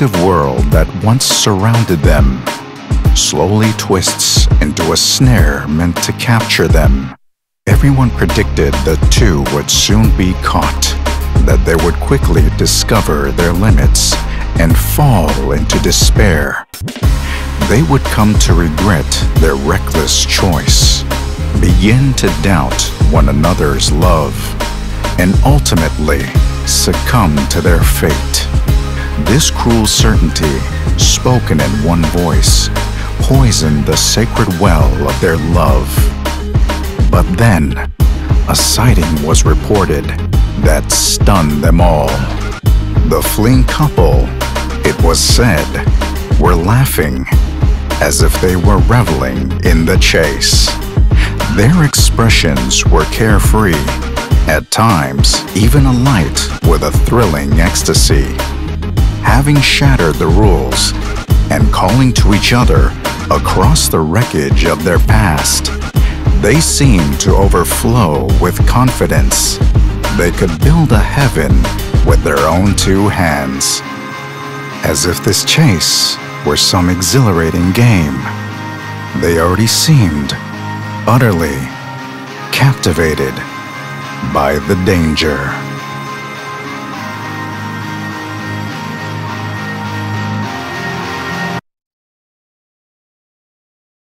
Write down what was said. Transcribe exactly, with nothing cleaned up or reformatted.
deceptive world that once surrounded them slowly twists into a snare meant to capture them. Everyone predicted the two would soon be caught, that they would quickly discover their limits and fall into despair. They would come to regret their reckless choice, begin to doubt one another's love, and ultimately succumb to their fate. This cruel certainty, spoken in one voice, poisoned the sacred well of their love. But then, a sighting was reported that stunned them all. The fleeing couple, it was said, were laughing as if they were reveling in the chase. Their expressions were carefree, at times even alight with a thrilling ecstasy. Having shattered the rules and calling to each other across the wreckage of their past, they seemed to overflow with confidence. They could build a heaven with their own two hands. As if this chase were some exhilarating game, they already seemed utterly captivated by the danger.